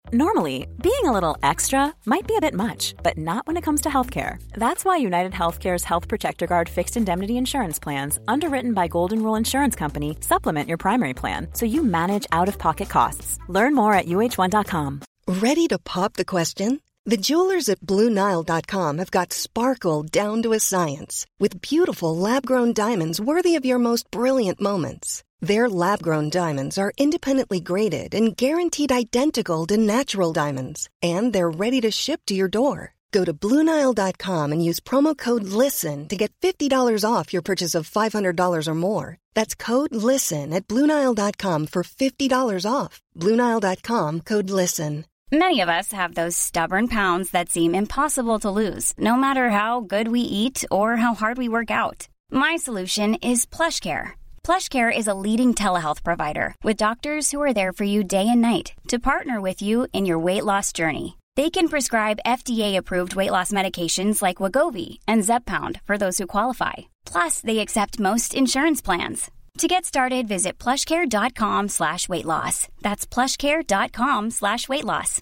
Normally, being a little extra might be a bit much, but not when it comes to healthcare. That's why United Healthcare's Health Protector Guard fixed indemnity insurance plans, underwritten by Golden Rule Insurance Company, supplement your primary plan so you manage out-of-pocket costs. Learn more at uh1.com. Ready to pop the question? The jewelers at BlueNile.com have got sparkle down to a science with beautiful lab-grown diamonds worthy of your most brilliant moments. Their lab-grown diamonds are independently graded and guaranteed identical to natural diamonds. And they're ready to ship to your door. Go to BlueNile.com and use promo code LISTEN to get $50 off your purchase of $500 or more. That's code LISTEN at BlueNile.com for $50 off. BlueNile.com, code LISTEN. Many of us have those stubborn pounds that seem impossible to lose, no matter how good we eat or how hard we work out. My solution is PlushCare. PlushCare is a leading telehealth provider with doctors who are there for you day and night to partner with you in your weight loss journey. They can prescribe FDA-approved weight loss medications like Wegovy and Zepbound for those who qualify. Plus, they accept most insurance plans. To get started, visit plushcare.com/weightloss. That's plushcare.com/weightloss.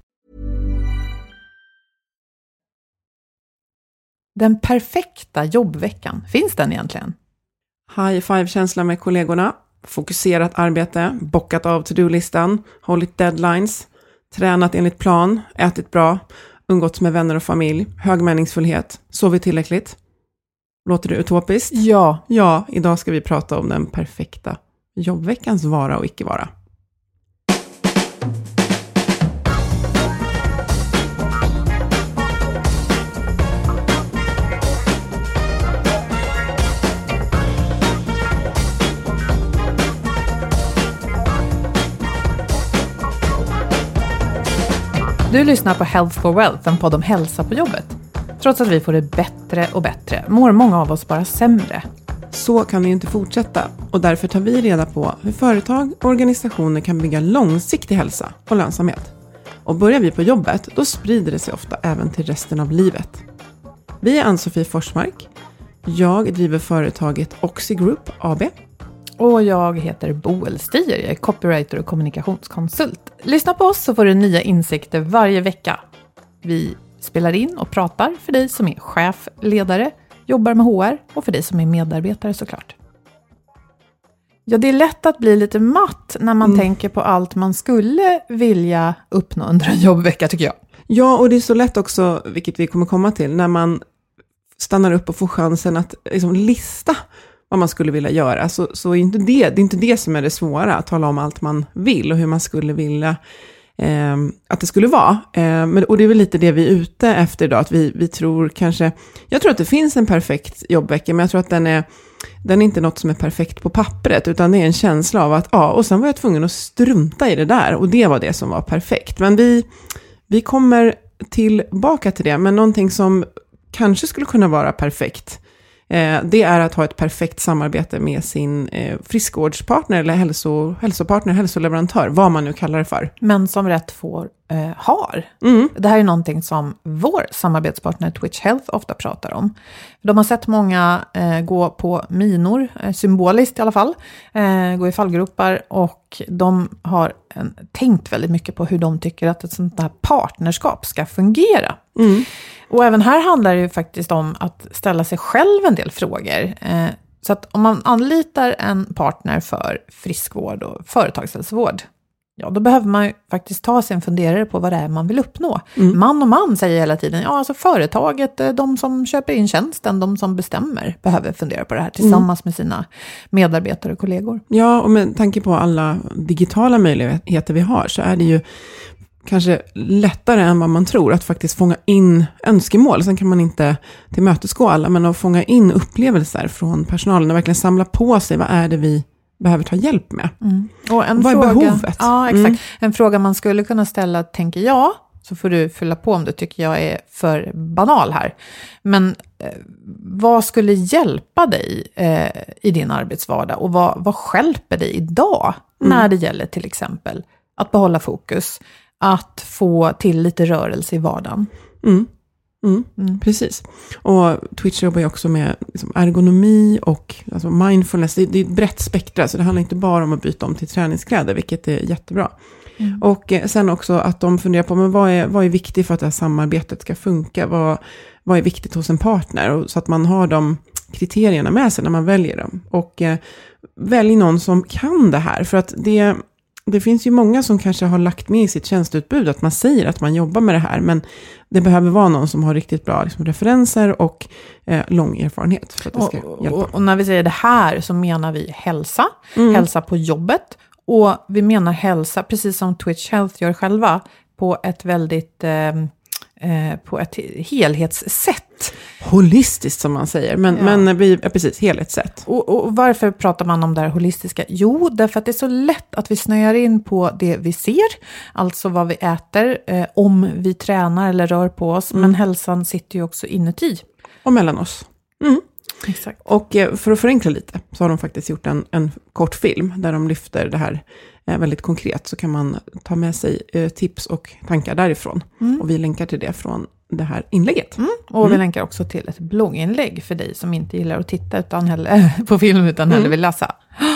Den perfekta jobbveckan, finns den egentligen? High five-känsla med kollegorna, fokuserat arbete, bockat av to-do-listan, hållit deadlines, tränat enligt plan, ätit bra, umgåtts med vänner och familj, hög meningsfullhet, sovit tillräckligt. Låter det utopiskt? Ja. Ja, idag ska vi prata om den perfekta jobbveckans vara och icke vara. Du lyssnar på Health for Wealth, en podd om hälsa på jobbet. Trots att vi får det bättre och bättre mår många av oss bara sämre. Så kan det ju inte fortsätta och därför tar vi reda på hur företag och organisationer kan bygga långsiktig hälsa och lönsamhet. Och börjar vi på jobbet, då sprider det sig ofta även till resten av livet. Vi är Ann-Sofie Forsmark. Jag driver företaget Oxy Group AB. Och jag heter Boel Stier, jag är copywriter och kommunikationskonsult. Lyssna på oss så får du nya insikter varje vecka. Vi spelar in och pratar för dig som är chef, ledare, jobbar med HR och för dig som är medarbetare såklart. Ja, det är lätt att bli lite matt när man tänker på allt man skulle vilja uppnå under en jobbvecka tycker jag. Ja, och det är så lätt också, vilket vi kommer komma till, när man stannar upp och får chansen att liksom lista vad man skulle vilja göra. Så är inte det är inte det som är det svåra, att tala om allt man vill och hur man skulle vilja att det skulle vara. Och det är väl lite det vi är ute efter idag, att vi tror kanske, jag tror att det finns en perfekt jobbvecka, men jag tror att den är inte något som är perfekt på pappret, utan det är en känsla av att och sen var jag tvungen att strunta i det där, och det var det som var perfekt. Men vi kommer tillbaka till det, men någonting som kanske skulle kunna vara perfekt, det är att ha ett perfekt samarbete med sin friskvårdspartner eller hälsopartner, hälsoleverantör, vad man nu kallar det för. Men som rätt får har. Det här är någonting som vår samarbetspartner Twitch Health ofta pratar om. De har sett många gå på minor, symboliskt i alla fall, gå i fallgropar, och de har tänkt väldigt mycket på hur de tycker att ett sånt här partnerskap ska fungera. Och även här handlar det ju faktiskt om att ställa sig själv en del frågor. Så att om man anlitar en partner för friskvård och företagshälsovård, ja, då behöver man ju faktiskt ta sig en funderare på vad det är man vill uppnå. Man och man säger hela tiden, ja, alltså företaget, de som köper in tjänsten, de som bestämmer, behöver fundera på det här tillsammans med sina medarbetare och kollegor. Ja, och med tanke på alla digitala möjligheter vi har, så är det ju kanske lättare än vad man tror att faktiskt fånga in önskemål. Sen kan man inte tillmötesgå alla, men att fånga in upplevelser från personalen och verkligen samla på sig, vad är det vi behöver ta hjälp med. Och vad är behovet? Ja, exakt. En fråga man skulle kunna ställa, tänker jag, så får du fylla på om du tycker jag är för banal här. Men vad skulle hjälpa dig i din arbetsvardag, och vad hjälper dig idag när det gäller till exempel att behålla fokus, att få till lite rörelse i vardagen? Precis. Och Twitch jobbar ju också med liksom ergonomi och alltså mindfulness. Det är ett brett spektra, så det handlar inte bara om att byta om till träningskläder, vilket är jättebra. Och sen också att de funderar på, men vad är viktigt för att det här samarbetet ska funka? Vad är viktigt hos en partner? Och så att man har de kriterierna med sig när man väljer dem. Och välj någon som kan det här, för att det finns ju många som kanske har lagt med i sitt tjänsteutbud att man säger att man jobbar med det här, men det behöver vara någon som har riktigt bra liksom, referenser och lång erfarenhet för att det ska hjälpa. Och när vi säger det här så menar vi hälsa, hälsa på jobbet, och vi menar hälsa, precis som Twitch Health gör själva, på ett väldigt på ett helhetssätt. Holistiskt som man säger, men vi är precis helhetssätt. Och varför pratar man om det här holistiska? Jo, därför att det är så lätt att vi snöar in på det vi ser, alltså vad vi äter, om vi tränar eller rör på oss, men hälsan sitter ju också inuti. Och mellan oss. Exakt. Och för att förenkla lite så har de faktiskt gjort en kort film där de lyfter det här väldigt konkret, så kan man ta med sig tips och tankar därifrån. Och vi länkar till det från det här inlägget. Och vi länkar också till ett blogginlägg för dig som inte gillar att titta på film utan hellre vill läsa.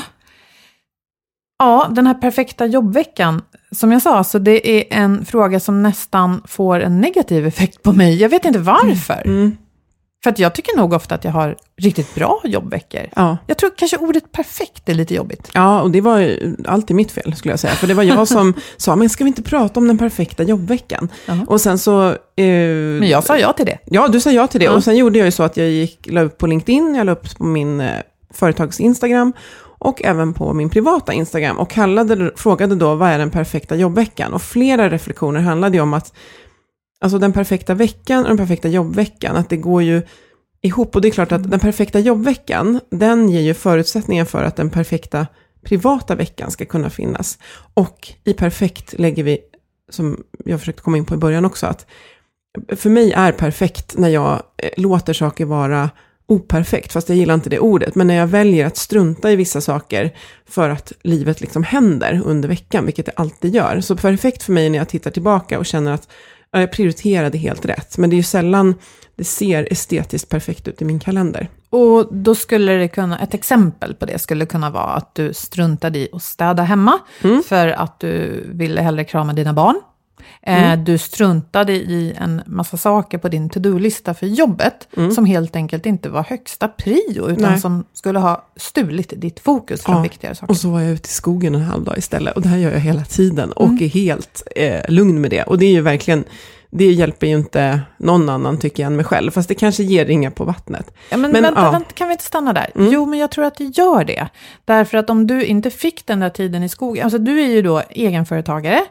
Ja, den här perfekta jobbveckan, som jag sa, så det är en fråga som nästan får en negativ effekt på mig. Jag vet inte varför. För att jag tycker nog ofta att jag har riktigt bra jobbveckor. Ja. Jag tror kanske ordet perfekt är lite jobbigt. Ja, och det var ju alltid mitt fel skulle jag säga. För det var jag som sa, men ska vi inte prata om den perfekta jobbveckan? Och sen så... men jag sa ja till det. Ja, du sa ja till det. Och sen gjorde jag ju så att jag la upp på LinkedIn, jag la upp på min företags Instagram och även på min privata Instagram. Och frågade då, vad är den perfekta jobbveckan? Och flera reflektioner handlade ju om att alltså den perfekta veckan och den perfekta jobbveckan, att det går ju ihop. Och det är klart att den perfekta jobbveckan, den ger ju förutsättningen för att den perfekta privata veckan ska kunna finnas. Och i perfekt lägger vi, som jag försökte komma in på i början också, att för mig är perfekt när jag låter saker vara operfekt, fast jag gillar inte det ordet. Men när jag väljer att strunta i vissa saker för att livet liksom händer under veckan, vilket det alltid gör. Så perfekt för mig när jag tittar tillbaka och känner att jag prioriterade helt rätt. Men det är ju sällan det ser estetiskt perfekt ut i min kalender. Och då skulle det kunna, ett exempel på det skulle kunna vara att du struntade i att städa hemma för att du ville hellre krama dina barn. Du struntade i en massa saker på din to-do-lista för jobbet som helt enkelt inte var högsta prio, utan som skulle ha stulit ditt fokus från viktigare saker. Och så var jag ute i skogen en halv dag istället, och det här gör jag hela tiden och är helt lugn med det. Och det är ju verkligen, det hjälper ju inte någon annan tycker jag än mig själv, fast det kanske ger ringar på vattnet. Ja, men vänta, kan vi inte stanna där? Jo, men jag tror att det gör det. Därför att om du inte fick den där tiden i skogen, alltså du är ju då egenföretagare,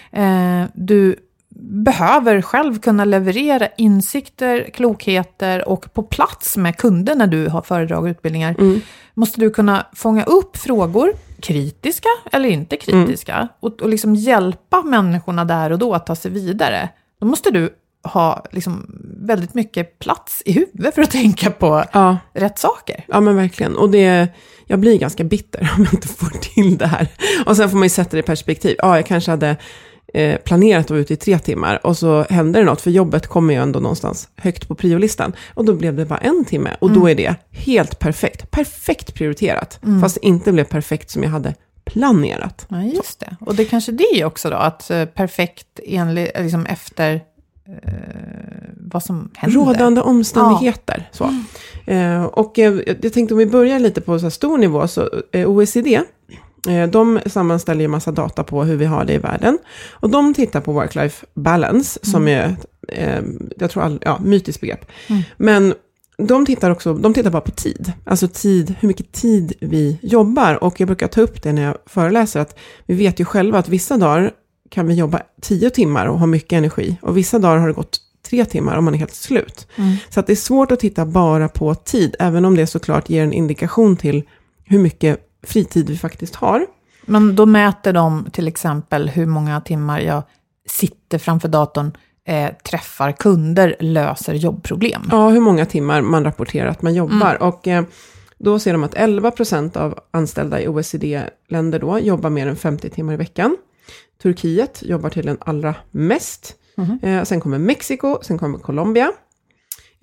du behöver själv kunna leverera insikter, klokheter och på plats med kunder när du har föredrag och utbildningar, måste du kunna fånga upp frågor, kritiska eller inte kritiska, och liksom hjälpa människorna där och då att ta sig vidare. Då måste du ha liksom väldigt mycket plats i huvudet för att tänka på rätt saker. Ja, men verkligen. Och jag blir ganska bitter om jag inte får till det här. Och sen får man ju sätta det i perspektiv. Ja, jag kanske hade planerat att vara ute i 3 timmar och så händer det något, för jobbet kommer ju ändå någonstans högt på priolistan. Och då blev det bara 1 timme och då är det helt perfekt prioriterat. Fast det inte blev perfekt som jag hade planerat. Ja, just det. Och det kanske det är också då, att perfekt liksom efter vad som händer. Rådande omständigheter. Ja. Så. Och jag tänkte om vi börjar lite på så här stor nivå, så OECD, de sammanställer ju massa data på hur vi har det i världen. Och de tittar på work-life balance, som är, jag tror, mytiskt begrepp. Men de tittar bara på tid. Alltså tid, hur mycket tid vi jobbar. Och jag brukar ta upp det när jag föreläser, att vi vet ju själva att vissa dagar kan vi jobba 10 timmar och ha mycket energi. Och vissa dagar har det gått 3 timmar och man är helt slut. Så att det är svårt att titta bara på tid, även om det såklart ger en indikation till hur mycket fritid vi faktiskt har. Men då mäter de till exempel hur många timmar jag sitter framför datorn, träffar kunder, löser jobbproblem. Ja, hur många timmar man rapporterar att man jobbar. Och då ser de att 11% av anställda i OECD-länder då jobbar mer än 50 timmar i veckan. Turkiet jobbar till den allra mest. Sen kommer Mexiko, sen kommer Colombia.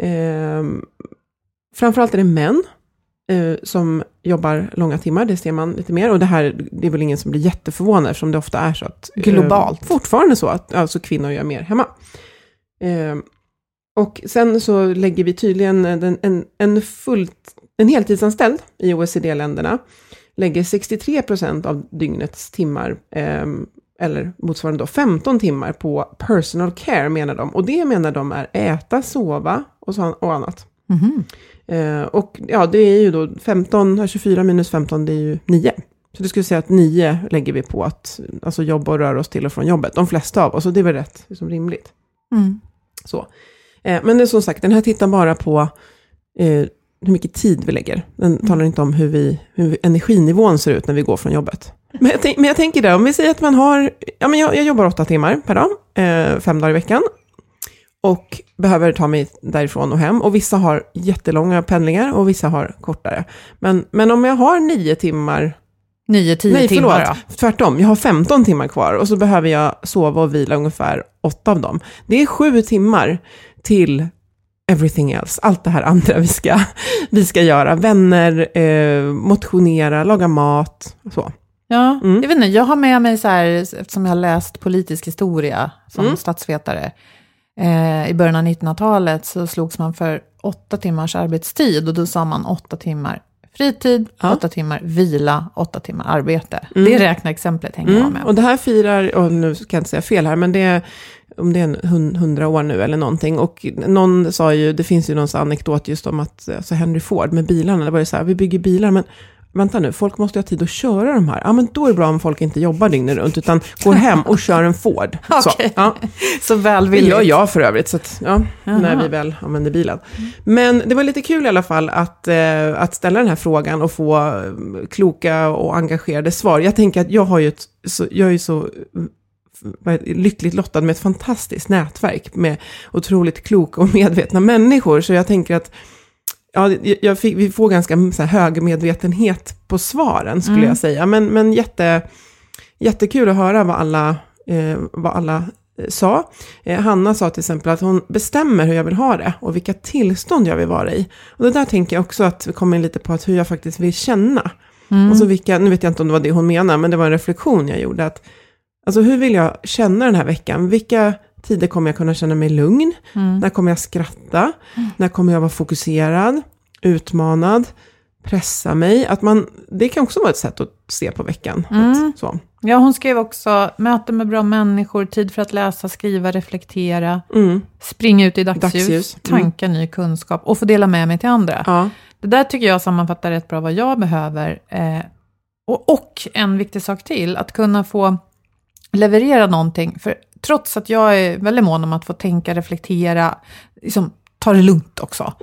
Framförallt är det män som jobbar långa timmar, det ser man lite mer. Och det är väl ingen som blir jätteförvånad, eftersom det ofta är så att... Globalt. Fortfarande så att alltså, kvinnor gör mer hemma. Och sen så lägger vi tydligen en heltidsanställd i OECD-länderna lägger 63% av dygnets timmar, eller motsvarande då 15 timmar på personal care, menar de. Och det menar de är äta, sova och annat. Och ja, det är ju då 24 minus 15, det är ju 9. Så det skulle säga att 9 lägger vi på att alltså jobba och röra oss till och från jobbet. De flesta av oss, och det är väl rätt liksom rimligt. Så. Men det är som sagt, den här tittar bara på hur mycket tid vi lägger. Den talar inte om hur energinivån ser ut när vi går från jobbet. Men jag tänker det, om vi säger att man har, jag jobbar 8 timmar per dag, 5 dagar i veckan. Och behöver ta mig därifrån och hem. Och vissa har jättelånga pendlingar och vissa har kortare. Men om jag har 9 timmar... 9-10 timmar då? Tvärtom, jag har 15 timmar kvar. Och så behöver jag sova och vila ungefär 8 av dem. Det är 7 timmar till everything else. Allt det här andra vi ska göra. Vänner, motionera, laga mat och så. Ja, jag vet inte. Jag har med mig så här, eftersom jag har läst politisk historia som statsvetare. I början av 1900-talet så slogs man för 8 timmars arbetstid. Och då sa man 8 timmar fritid, 8 timmar vila, 8 timmar arbete. Det räkneexemplet hänger jag med. Och det här firar, och nu kan jag inte säga fel här, men det är, om det är 100 år nu eller någonting. Och någon sa ju, det finns ju någon anekdot just om att alltså Henry Ford med bilarna, det var ju så här, vi bygger bilar, men vänta nu, folk måste ha tid att köra de här. Ja, men då är det bra om folk inte jobbar dygnet runt, utan går hem och kör en Ford. Okay. Så välvilligt. Det gör jag för övrigt, så att, när vi väl använder bilen. Men det var lite kul i alla fall att ställa den här frågan och få kloka och engagerade svar. Jag tänker att jag är ju så lyckligt lottad med ett fantastiskt nätverk med otroligt kloka och medvetna människor. Så jag tänker att vi får ganska så här, hög medvetenhet på svaren, skulle jag säga. Men jättekul att höra vad alla sa. Hanna sa till exempel att hon bestämmer hur jag vill ha det och vilka tillstånd jag vill vara i. Och det där tänker jag också att vi kommer in lite på att hur jag faktiskt vill känna. Alltså nu vet jag inte om det var det hon menar, men det var en reflektion jag gjorde. Alltså hur vill jag känna den här veckan? Vilka tider kommer jag kunna känna mig lugn? När kommer jag skratta? När kommer jag vara fokuserad? Utmanad? Pressa mig? Det kan också vara ett sätt att se på veckan. Så. Ja, hon skrev också möte med bra människor, tid för att läsa, skriva, reflektera, springa ut i dagsljus. Tanka ny kunskap och få dela med mig till andra. Ja. Det där tycker jag sammanfattar rätt bra vad jag behöver. Och en viktig sak till, att kunna få leverera någonting. För trots att jag är väldigt mån om att få tänka, reflektera, liksom, ta det lugnt också.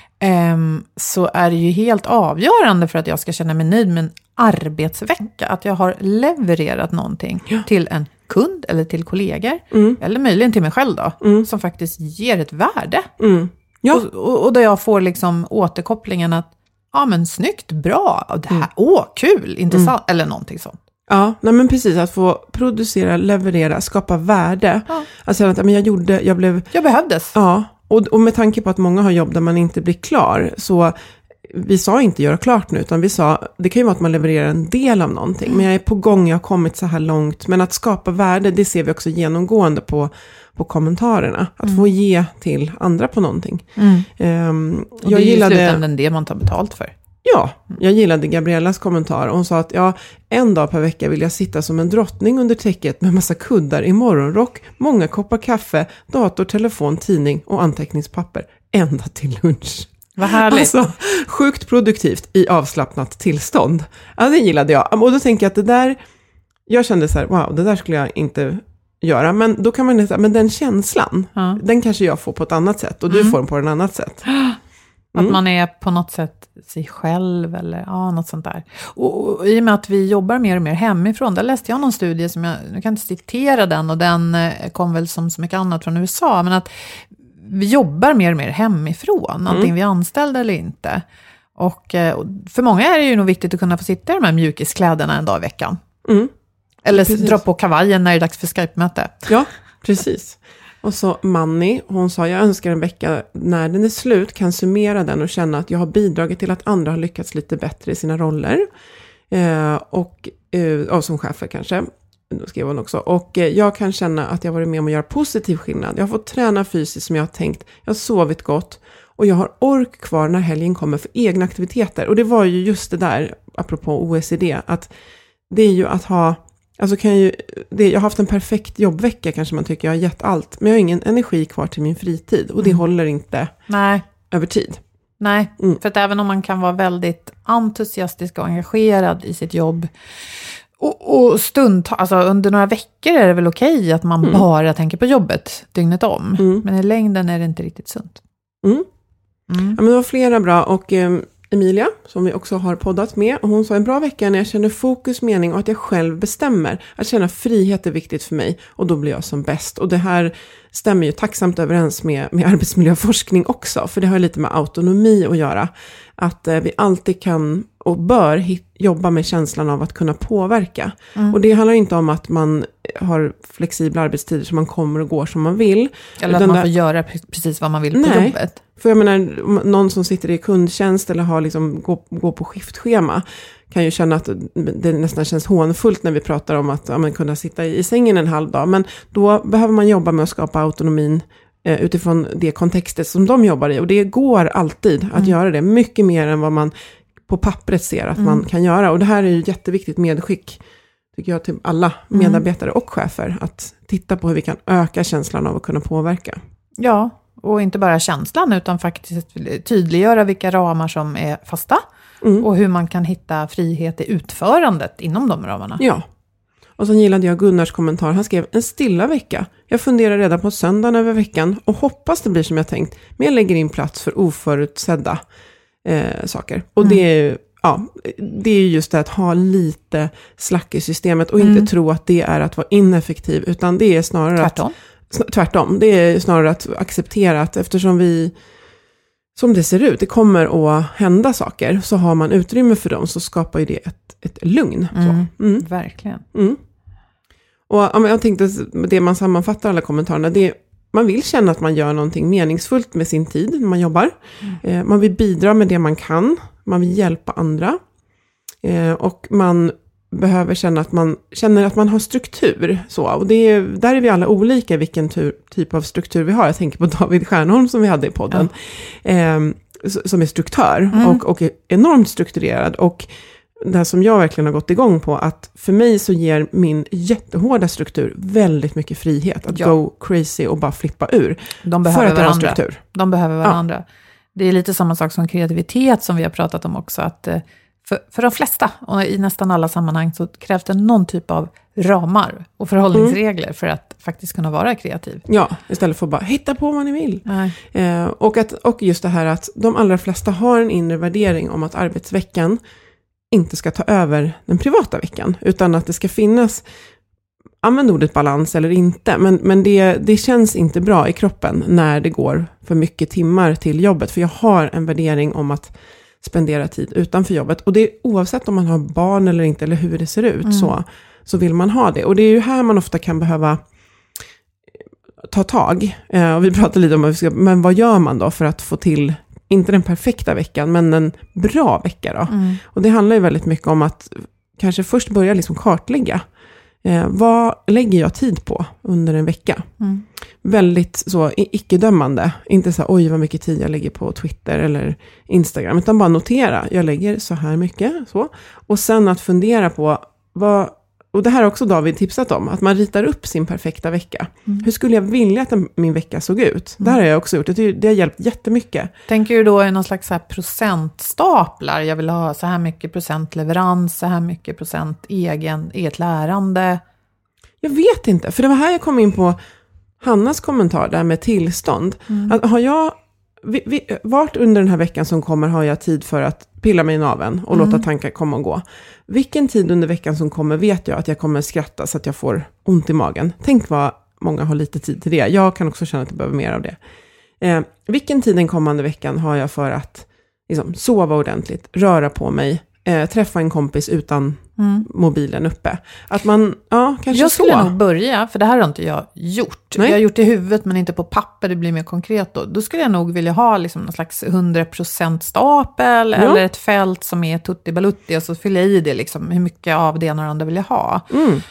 Så är det ju helt avgörande för att jag ska känna mig nöjd med en arbetsvecka. Att jag har levererat någonting till en kund eller till kollegor. Eller möjligen till mig själv då. Som faktiskt ger ett värde. Ja. Och där jag får liksom återkopplingen att men snyggt, bra, det här, kul, intressant, eller någonting sånt. Ja, nej men precis, att få producera, leverera, skapa värde. Alltså att jag behövdes. Ja, och med tanke på att många har jobb där man inte blir klar, så vi sa inte göra klart nu, utan vi sa, det kan ju vara att man levererar en del av någonting, men jag är på gång, jag har kommit så här långt, men att skapa värde, det ser vi också genomgående på kommentarerna, att få ge till andra på någonting. Och det är ju i slutändan det man tar betalt för. Ja, jag gillade Gabriellas kommentar. Hon sa att en dag per vecka vill jag sitta som en drottning under täcket med massa kuddar i morgonrock, många koppar kaffe, dator, telefon, tidning och anteckningspapper ända till lunch. Vad härligt. Alltså, sjukt produktivt i avslappnat tillstånd. Ja, det gillade jag. Och då tänker jag att det där, jag kände så här, wow, det där skulle jag inte göra. Men då kan man säga, men den känslan, den kanske jag får på ett annat sätt och du får den på ett annat sätt. Att man är på något sätt sig själv eller något sånt där. Och i och med att vi jobbar mer och mer hemifrån, där läste jag någon studie som jag kan inte citera den, och den kom väl som så mycket annat från USA, men att vi jobbar mer och mer hemifrån, antingen vi är anställda eller inte. Och för många är det ju nog viktigt att kunna få sitta i de här mjukiskläderna en dag i veckan. Eller dra på kavajen när det är dags för Skype-möte. Ja, precis. Och så Manny, hon sa, jag önskar en vecka när den är slut kan summera den och känna att jag har bidragit till att andra har lyckats lite bättre i sina roller. Och som chefer kanske, då skrev hon också. Och jag kan känna att jag varit med om att göra positiv skillnad. Jag har fått träna fysiskt som jag har tänkt. Jag har sovit gott. Och jag har ork kvar när helgen kommer för egna aktiviteter. Och det var ju just det där, apropå OECD, att det är ju att ha... Alltså jag har haft en perfekt jobbvecka kanske man tycker, jag har gett allt. Men jag har ingen energi kvar till min fritid. Och det håller inte över tid. Nej, för att även om man kan vara väldigt entusiastisk och engagerad i sitt jobb... Och alltså under några veckor är det väl okej att man bara tänker på jobbet dygnet om. Men i längden är det inte riktigt sunt. Ja, men det var flera bra, och Emilia, som vi också har poddat med, och hon sa en bra vecka när jag känner fokus, mening och att jag själv bestämmer. Att känna frihet är viktigt för mig, och då blir jag som bäst. Och det här stämmer ju tacksamt överens med arbetsmiljöforskning också, för det har lite med autonomi att göra. Att vi alltid kan och bör jobba med känslan av att kunna påverka. Och det handlar inte om att man har flexibla arbetstider så man kommer och går som man vill. Eller att man får göra precis vad man vill på jobbet. För jag menar, någon som sitter i kundtjänst eller har liksom gå på skiftschema kan ju känna att det nästan känns hånfullt när vi pratar om att kunna sitta i sängen en halv dag. Men då behöver man jobba med att skapa autonomin utifrån det kontextet som de jobbar i. Och det går alltid att göra det. Mycket mer än vad man på pappret ser att man kan göra. Och det här är ju jätteviktigt medskick, tycker jag, till alla medarbetare och chefer. Att titta på hur vi kan öka känslan av att kunna påverka. Ja, och inte bara känslan utan faktiskt tydliggöra vilka ramar som är fasta. Och hur man kan hitta frihet i utförandet inom de ramarna. Ja. Och så gillade jag Gunnars kommentar. Han skrev, en stilla vecka. Jag funderar redan på söndagen över veckan och hoppas det blir som jag tänkt. Men jag lägger in plats för oförutsedda saker. Och det är just det att ha lite slack i systemet och inte tro att det är att vara ineffektiv, utan det är snarare tvärtom. Det är snarare att acceptera att eftersom vi, som det ser ut, det kommer att hända saker, så har man utrymme för dem, så skapar ju det ett lugn. Verkligen. Och jag tänkte, det man sammanfattar alla kommentarerna, det är, man vill känna att man gör någonting meningsfullt med sin tid när man jobbar. Man vill bidra med det man kan. Man vill hjälpa andra. Och man behöver känna att man har struktur. Så. Och där är vi alla olika vilken typ av struktur vi har. Jag tänker på David Stjernholm som vi hade i podden. Som är struktör och är enormt strukturerad. Och det här som jag verkligen har gått igång på, att för mig så ger min jättehårda struktur väldigt mycket frihet. Att go crazy och bara flippa ur. De behöver varandra. De behöver varandra. Ja. Det är lite samma sak som kreativitet som vi har pratat om också. Att för de flesta, och i nästan alla sammanhang, så krävs det någon typ av ramar och förhållningsregler för att faktiskt kunna vara kreativ. Ja, istället för att bara hitta på vad ni vill. Och just det här att de allra flesta har en inre värdering om att arbetsveckan inte ska ta över den privata veckan, utan att det ska finnas, använd ordet balans eller inte, men det känns inte bra i kroppen när det går för mycket timmar till jobbet, för jag har en värdering om att spendera tid utanför jobbet, och det är oavsett om man har barn eller inte, eller hur det ser ut, så vill man ha det, och det är ju här man ofta kan behöva ta tag, och vi pratar lite om men vad gör man då för att få till, inte den perfekta veckan, men en bra vecka då. Och det handlar ju väldigt mycket om att kanske först börja liksom kartlägga. Vad lägger jag tid på under en vecka? Väldigt så icke-dömande. Inte så oj vad mycket tid jag lägger på Twitter eller Instagram. Utan bara notera, jag lägger så här mycket. Så. Och sen att fundera på och det här har också David tipsat om, att man ritar upp sin perfekta vecka. Hur skulle jag vilja att min vecka såg ut? Det här har jag också gjort. Det har hjälpt jättemycket. Tänker du då i någon slags så här procentstaplar? Jag vill ha så här mycket procent leverans, så här mycket procent eget lärande. Jag vet inte, för det var här jag kom in på Hannas kommentar där med tillstånd. Att har jag vart under den här veckan som kommer har jag tid för att pilla mig i naveln och låta tankar komma och gå. Vilken tid under veckan som kommer vet jag att jag kommer skratta så att jag får ont i magen. Tänk vad många har lite tid till det. Jag kan också känna att jag behöver mer av det. Vilken tid den kommande veckan har jag för att liksom, sova ordentligt, röra på mig, träffa en kompis utan mobilen uppe. Att man, kanske jag skulle nog börja, för det här har inte jag gjort. Nej. Jag har gjort det i huvudet men inte på papper, det blir mer konkret då. Då skulle jag nog vilja ha liksom någon slags 100% stapel eller ett fält som är tutti balutti och så fyller jag i det liksom, hur mycket av det ena och det andra vill jag ha.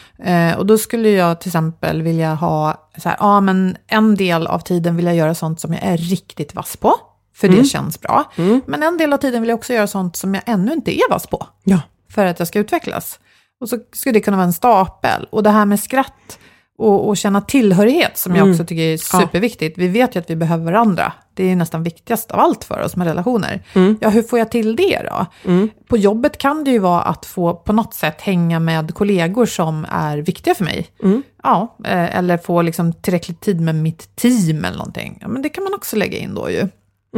Och då skulle jag till exempel vilja ha så här, men en del av tiden vill jag göra sånt som jag är riktigt vass på. För det känns bra. Men en del av tiden vill jag också göra sånt som jag ännu inte är vass på. Ja. För att jag ska utvecklas. Och så skulle det kunna vara en stapel. Och det här med skratt och känna tillhörighet som jag också tycker är superviktigt. Vi vet ju att vi behöver varandra. Det är nästan viktigast av allt för oss med relationer. Ja, hur får jag till det då? På jobbet kan det ju vara att få på något sätt hänga med kollegor som är viktiga för mig. Ja, eller få liksom tillräckligt tid med mitt team eller någonting. Ja, men det kan man också lägga in då ju.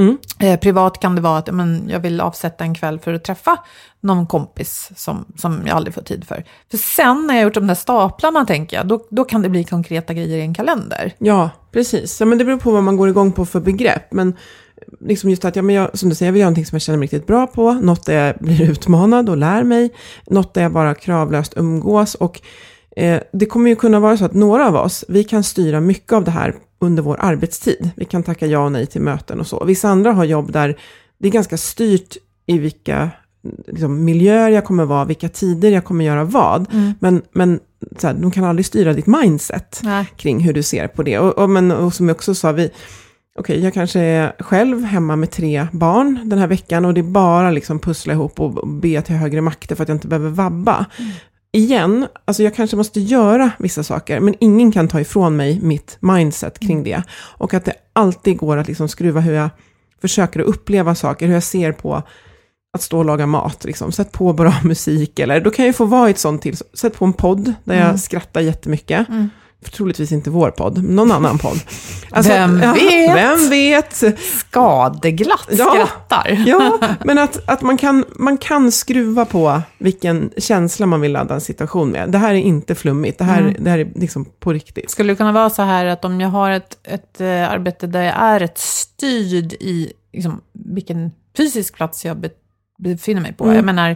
Privat kan det vara att jag vill avsätta en kväll för att träffa någon kompis som jag aldrig får tid för. För sen när jag gjort de där staplarna tänker jag, då kan det bli konkreta grejer i en kalender. Ja, precis. Ja, men det beror på vad man går igång på för begrepp. Men liksom just att som du säger, jag vill göra någonting som jag känner mig riktigt bra på. Något där jag blir utmanad och lär mig. Något där jag bara kravlöst umgås. Och det kommer ju kunna vara så att några av oss, vi kan styra mycket av det här under vår arbetstid. Vi kan tacka ja och nej till möten och så. Vissa andra har jobb där det är ganska styrt i vilka liksom, miljöer jag kommer vara, vilka tider jag kommer göra vad. Men så här, de kan aldrig styra ditt mindset kring hur du ser på det. Och som jag också sa, jag kanske är själv hemma med 3 barn den här veckan och det är bara liksom pussla ihop och be till högre makter för att jag inte behöver vabba. Igen, alltså jag kanske måste göra vissa saker, men ingen kan ta ifrån mig mitt mindset kring det. Och att det alltid går att liksom skruva hur jag försöker att uppleva saker, hur jag ser på att stå och laga mat. Liksom. Sätt på bra musik, eller då kan jag få vara i ett sånt till. Sätt på en podd där jag skrattar jättemycket. Troligtvis inte vår podd, någon annan podd. Alltså, vem vet? Skadeglatt skrattar. Ja, men att man kan skruva på vilken känsla man vill ladda en situation med. Det här är inte flummigt, det här är liksom på riktigt. Skulle det kunna vara så här att om jag har ett arbete där jag är ett styrd i liksom, vilken fysisk plats jag befinner mig på. Jag menar,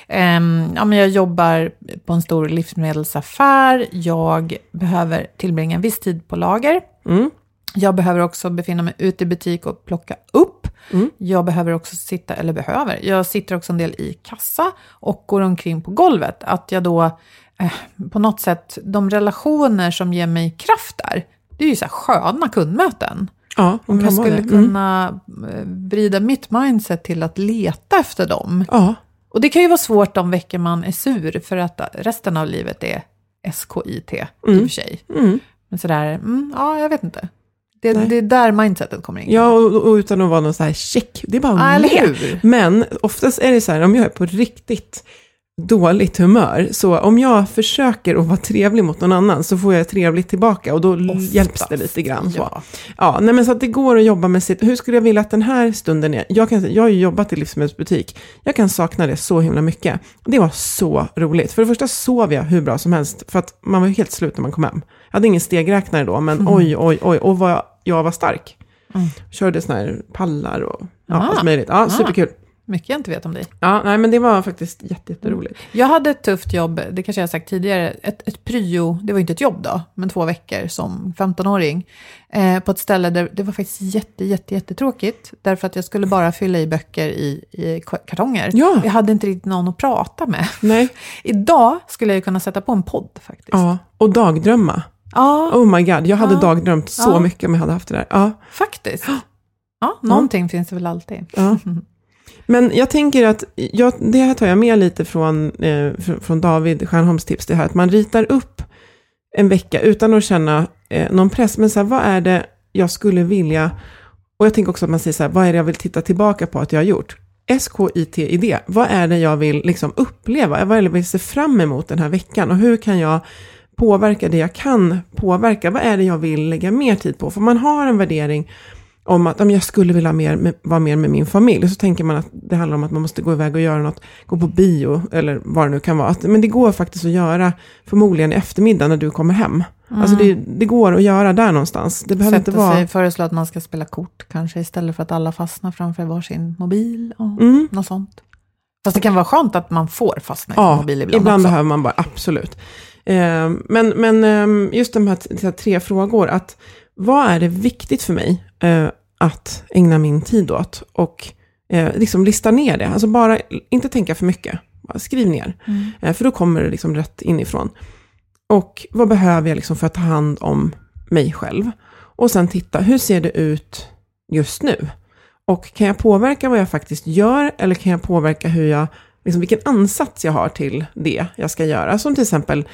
jag jobbar på en stor livsmedelsaffär. Jag behöver tillbringa en viss tid på lager. Jag behöver också befinna mig ute i butik och plocka upp. Jag behöver också jag sitter också en del i kassa och går omkring på golvet. Att jag då på något sätt, de relationer som ger mig kraft där, det är ju så här sköna kundmöten. Ja, om jag skulle kunna vrida mitt mindset till att leta efter dem. Ja. Och det kan ju vara svårt de veckor man är sur för att resten av livet är SKIT i och för sig. Men sådär, jag vet inte. Det är där mindsetet kommer in. Ja, och utan att vara någon så här check. Det är bara hur? Men oftast är det så här, om jag är på riktigt dåligt humör, så om jag försöker att vara trevlig mot någon annan så får jag trevligt tillbaka och då hjälps det lite grann. Men så att det går att jobba med sitt. Hur skulle jag vilja att den här stunden är? Jag har ju jobbat i livsmedelsbutik. Jag kan sakna det så himla mycket. Det var så roligt. För det första sov jag hur bra som helst för att man var helt slut när man kom hem. Jag hade ingen stegräknare då, men oj, och jag var stark. Körde såna här pallar och allt möjligt. Ja, superkul. Mycket jag inte vet om dig. Ja, nej, men det var faktiskt jätteroligt. Jag hade ett tufft jobb, det kanske jag har sagt tidigare, ett pryo, det var inte ett jobb då, men 2 veckor som 15-åring. På ett ställe där det var faktiskt jättetråkigt, därför att jag skulle bara fylla i böcker i kartonger. Ja. Jag hade inte riktigt någon att prata med. Nej. Idag skulle jag kunna sätta på en podd faktiskt. Ja, och dagdrömma. Ja. Oh my god, jag hade dagdrömt så mycket om jag hade haft det där. Ja. Faktiskt. Ja, någonting finns det väl alltid. Ja. Men jag tänker att det här tar jag med lite från David Stjärnholms tips. Det här att man ritar upp en vecka utan att känna någon press. Men så här, vad är det jag skulle vilja... Och jag tänker också att man säger så här, vad är det jag vill titta tillbaka på att jag har gjort? SKIT-idé. Vad är det jag vill liksom uppleva? Vad är det jag vill se fram emot den här veckan? Och hur kan jag påverka det jag kan påverka? Vad är det jag vill lägga mer tid på? För man har en värdering om att om jag skulle vilja vara mer med min familj, så tänker man att det handlar om att man måste gå iväg och göra något, gå på bio eller vad det nu kan vara. Men det går faktiskt att göra förmodligen i eftermiddag när du kommer hem. Alltså det går att göra där någonstans. Det behöver inte vara... sig föreslå att man ska spela kort kanske istället för att alla fastnar framför varsin mobil och något sånt. Fast det kan vara skönt att man får fastna i sin mobil ibland också. behöver man bara, absolut. Men just de här 3 frågor, att vad är det viktigt för mig att ägna min tid åt? Och liksom lista ner det. Alltså bara inte tänka för mycket. Bara skriv ner. För då kommer det liksom rätt inifrån. Och vad behöver jag liksom för att ta hand om mig själv? Och sen titta, hur ser det ut just nu? Och kan jag påverka vad jag faktiskt gör? Eller kan jag påverka hur jag, liksom vilken ansats jag har till det jag ska göra? Som till exempel,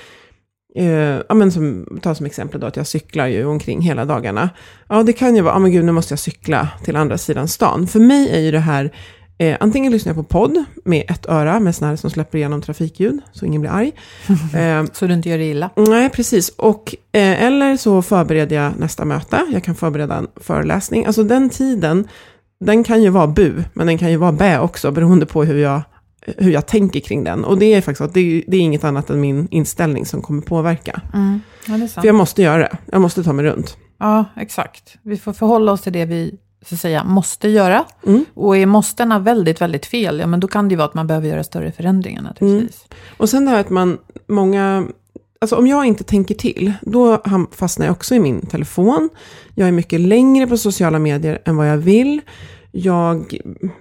ta som exempel då att jag cyklar ju omkring hela dagarna. Ja, det kan ju vara, men gud, nu måste jag cykla till andra sidan stan. För mig är ju det här, antingen lyssnar jag på podd med ett öra med sån här som släpper igenom trafikljud så ingen blir arg. Så du inte gör det illa. Nej, precis. Och, eller så förbereder jag nästa möte. Jag kan förbereda en föreläsning. Alltså den tiden, den kan ju vara bu, men den kan ju vara bä också, beroende på hur jag tänker kring den. Och det är faktiskt att det är inget annat än min inställning som kommer påverka. Ja, det är sant. För jag måste göra det. Jag måste ta mig runt. Ja, exakt. Vi får förhålla oss till det vi så att säga måste göra. Och är måstena väldigt, väldigt fel, ja, men då kan det ju vara att man behöver göra större förändringar naturligtvis. Och sen det här att alltså om jag inte tänker till, då fastnar jag också i min telefon. Jag är mycket längre på sociala medier än vad jag vill. Jag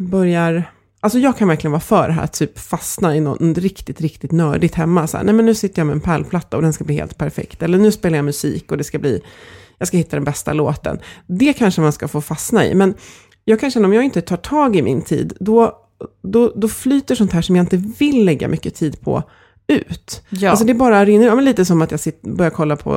kan verkligen vara för det här att typ fastna i något riktigt, riktigt nördigt hemma. Så här, nej men nu sitter jag med en pärlplatta och den ska bli helt perfekt. Eller nu spelar jag musik och jag ska hitta den bästa låten. Det kanske man ska få fastna i. Men jag kan känna, om jag inte tar tag i min tid, då flyter sånt här som jag inte vill lägga mycket tid på ut. Ja. Alltså det bara rinner, lite som att jag börjar kolla på,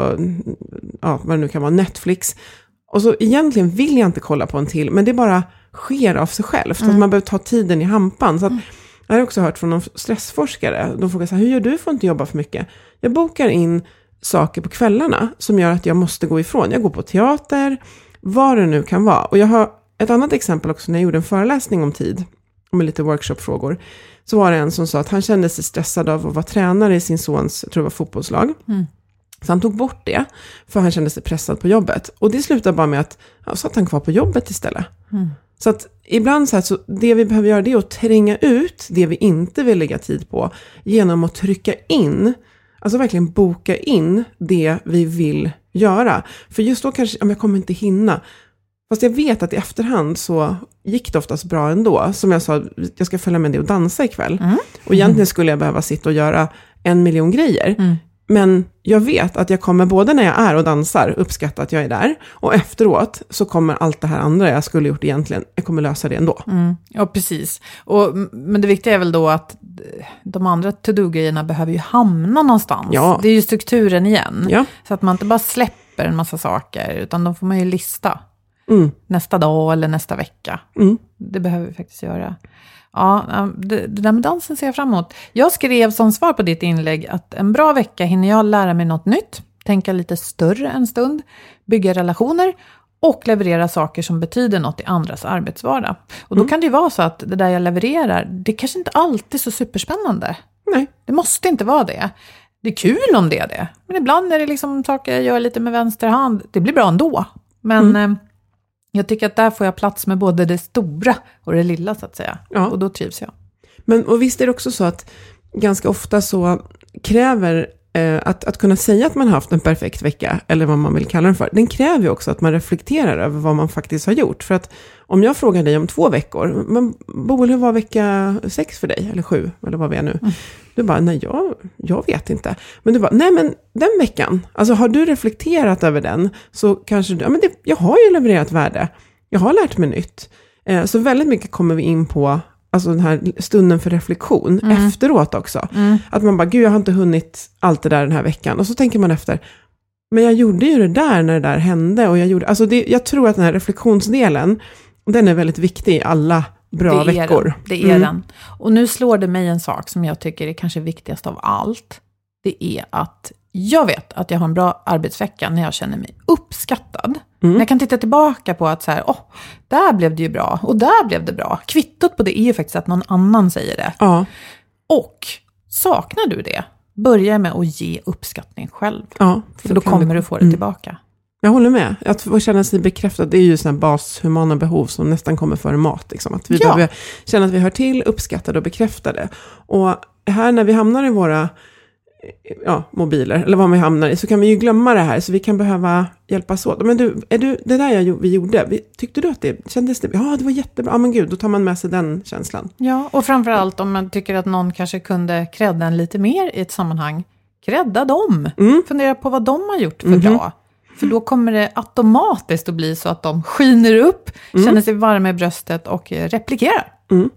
vad det nu kan vara, Netflix. Och så egentligen vill jag inte kolla på en till, men det bara sker av sig själv. Att man behöver ta tiden i hampan. Så att, jag har också hört från någon stressforskare, de frågar så här, hur gör du för att inte jobba för mycket? Jag bokar in saker på kvällarna som gör att jag måste gå ifrån. Jag går på teater, vad det nu kan vara. Och jag har ett annat exempel också när jag gjorde en föreläsning om tid, med lite workshopfrågor. Så var det en som sa att han kände sig stressad av att vara tränare i sin sons, jag tror det var fotbollslag. Så han tog bort det, för han kände sig pressad på jobbet. Och det slutade bara med att satt han kvar på jobbet istället. Så att ibland så det vi behöver göra, det är att tränga ut det vi inte vill lägga tid på genom att trycka in, alltså verkligen boka in det vi vill göra. För just då kanske, jag kommer inte hinna. Fast jag vet att i efterhand så gick det oftast bra ändå. Som jag sa, jag ska följa med dig och dansa ikväll. Och egentligen skulle jag behöva sitta och göra 1 miljon grejer. Men jag vet att jag kommer både när jag är och dansar uppskatta att jag är där. Och efteråt så kommer allt det här andra jag skulle gjort egentligen, jag kommer lösa det ändå. Ja, precis. Men det viktiga är väl då att de andra to-do-grejerna behöver ju hamna någonstans. Ja. Det är ju strukturen igen. Ja. Så att man inte bara släpper en massa saker, utan de får man ju lista. Nästa dag eller nästa vecka. Det behöver vi faktiskt göra. Ja, det där med dansen ser jag fram emot. Jag skrev som svar på ditt inlägg att en bra vecka hinner jag lära mig något nytt, tänka lite större en stund, bygga relationer och leverera saker som betyder något i andras arbetsvardag. Och då kan det ju vara så att det där jag levererar, det kanske inte alltid är så superspännande. Nej. Det måste inte vara det. Det är kul om det är det. Men ibland är det liksom saker jag gör lite med vänster hand. Det blir bra ändå. Men jag tycker att där får jag plats med både det stora och det lilla så att säga. Ja. Och då trivs jag. Och visst är det också så att ganska ofta så kräver att kunna säga att man har haft en perfekt vecka, eller vad man vill kalla den för, den kräver ju också att man reflekterar över vad man faktiskt har gjort. För att om jag frågar dig om 2 veckor, men Boel, hur var vecka 6 för dig? Eller 7, eller vad vi är nu? Du bara, nej jag vet inte. Men du bara, nej men den veckan, alltså har du reflekterat över den, så kanske du, jag har ju levererat värde. Jag har lärt mig nytt. Så väldigt mycket kommer vi in på, alltså den här stunden för reflektion efteråt också. Att man bara, gud jag har inte hunnit allt det där den här veckan. Och så tänker man efter, men jag gjorde ju det där när det där hände. Och jag tror att den här reflektionsdelen, den är väldigt viktig i alla bra veckor. Det är den. Och nu slår det mig en sak som jag tycker är kanske viktigast av allt. Det är att jag vet att jag har en bra arbetsvecka när jag känner mig uppskattad. När jag kan titta tillbaka på att så här, där blev det ju bra och där blev det bra. Kvittot på det är ju faktiskt att någon annan säger det. Ja. Och saknar du det, börja med att ge uppskattning själv. Ja, för då kommer du få det tillbaka. Jag håller med. Att få känna sig bekräftad, det är ju sådana bashumana behov som nästan kommer före mat. Liksom. Att vi behöver känna att vi hör till, uppskattade och bekräftade. Och här när vi hamnar i våra mobiler, eller vad vi hamnar i, så kan vi ju glömma det här. Så vi kan behöva hjälpas åt. Men du, det där vi gjorde, tyckte du att det kändes det? Ja, det var jättebra. Ja, men gud, då tar man med sig den känslan. Ja, och framförallt om man tycker att någon kanske kunde credda en lite mer i ett sammanhang. Credda dem. Fundera på vad de har gjort för bra. För då kommer det automatiskt att bli så att de skiner upp, känner sig varma i bröstet och replikerar.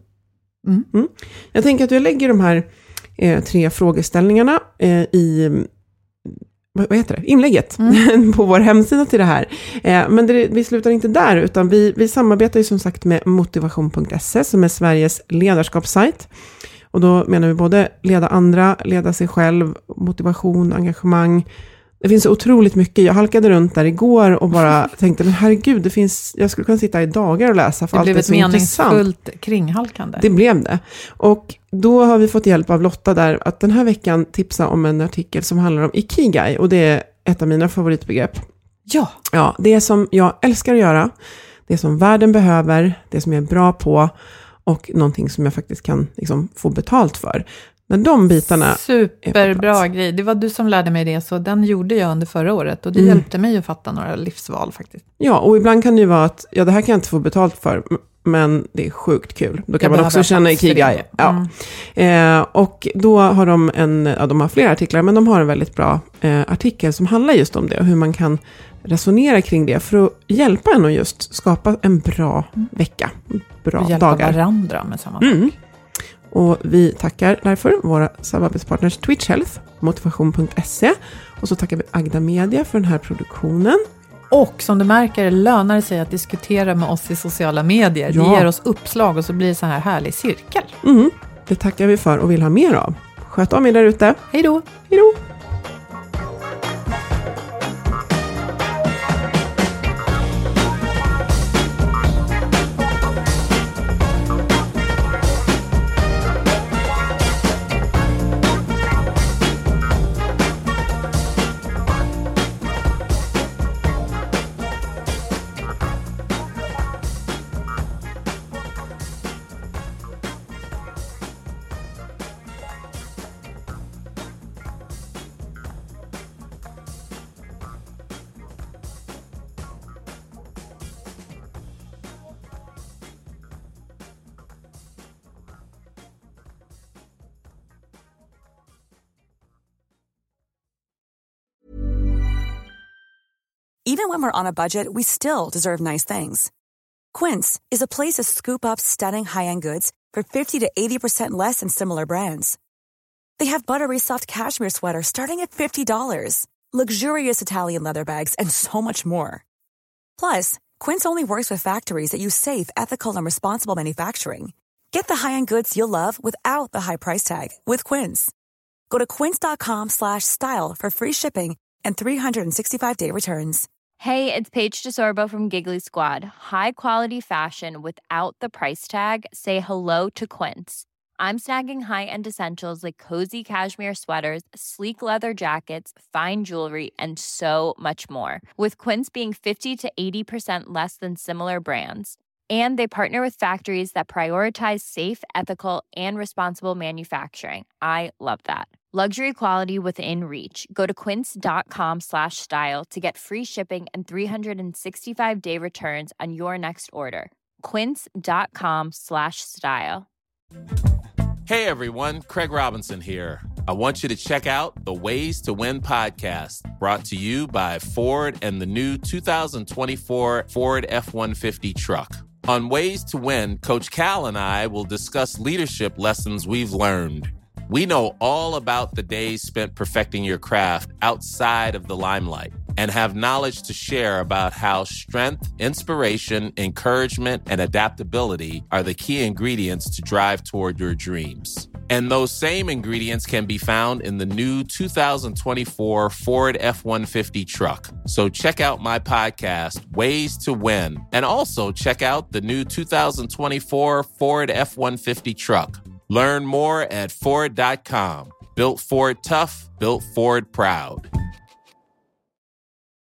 Jag tänker att jag lägger de här 3 frågeställningarna i vad heter det? Inlägget på vår hemsida till det här. Men vi slutar inte där, utan vi samarbetar ju som sagt med motivation.se som är Sveriges ledarskapssajt. Och då menar vi både leda andra, leda sig själv, motivation, engagemang. Det finns så otroligt mycket. Jag halkade runt där igår och bara tänkte, men herregud, jag skulle kunna sitta i dagar och läsa för allt är så intressant. Det blev ett meningsfullt kringhalkande. Det blev det. Och då har vi fått hjälp av Lotta där att den här veckan tipsa om en artikel som handlar om Ikigai. Och det är ett av mina favoritbegrepp. Ja, det som jag älskar att göra. Det som världen behöver. Det som jag är bra på. Och någonting som jag faktiskt kan liksom få betalt för. Men de bitarna... Superbra grej. Det var du som lärde mig det, så den gjorde jag under förra året. Och det hjälpte mig att fatta några livsval faktiskt. Ja, och ibland kan det ju vara att det här kan jag inte få betalt för, men det är sjukt kul. Då kan man också känna Ikigai. Ja. Och då har de har flera artiklar, men de har en väldigt bra artikel som handlar just om det. Och hur man kan resonera kring det för att hjälpa en att just skapa en bra vecka. Bra och hjälpa dagar. Varandra med samma sak. Och vi tackar därför våra samarbetspartners Twitch Health, motivation.se. Och så tackar vi Agda Media för den här produktionen. Och som du märker lönar det sig att diskutera med oss i sociala medier. Det ger oss uppslag och så blir det så här härlig cirkel. Det tackar vi för och vill ha mer av. Sköt om er där ute. Hej då! Hej då! Even when we're on a budget, we still deserve nice things. Quince is a place to scoop up stunning high-end goods for 50 to 80% less than similar brands. They have buttery soft cashmere sweaters starting at $50, luxurious Italian leather bags, and so much more. Plus, Quince only works with factories that use safe, ethical, and responsible manufacturing. Get the high-end goods you'll love without the high price tag with Quince. Go to quince.com/style for free shipping and 365-day returns. Hey, it's Paige DeSorbo from Giggly Squad. High quality fashion without the price tag. Say hello to Quince. I'm snagging high-end essentials like cozy cashmere sweaters, sleek leather jackets, fine jewelry, and so much more. With Quince being 50 to 80% less than similar brands. And they partner with factories that prioritize safe, ethical, and responsible manufacturing. I love that. Luxury quality within reach. Go to quince.com/style to get free shipping and 365-day returns on your next order. Quince.com/style. Hey everyone, Craig Robinson here. I want you to check out the Ways to Win podcast, brought to you by Ford and the new 2024 Ford F-150 truck. On Ways to Win, Coach Cal and I will discuss leadership lessons we've learned. We know all about the days spent perfecting your craft outside of the limelight and have knowledge to share about how strength, inspiration, encouragement, and adaptability are the key ingredients to drive toward your dreams. And those same ingredients can be found in the new 2024 Ford F-150 truck. So check out my podcast, Ways to Win, and also check out the new 2024 Ford F-150 truck. Learn more at Ford.com. Built Ford tough, built Ford proud.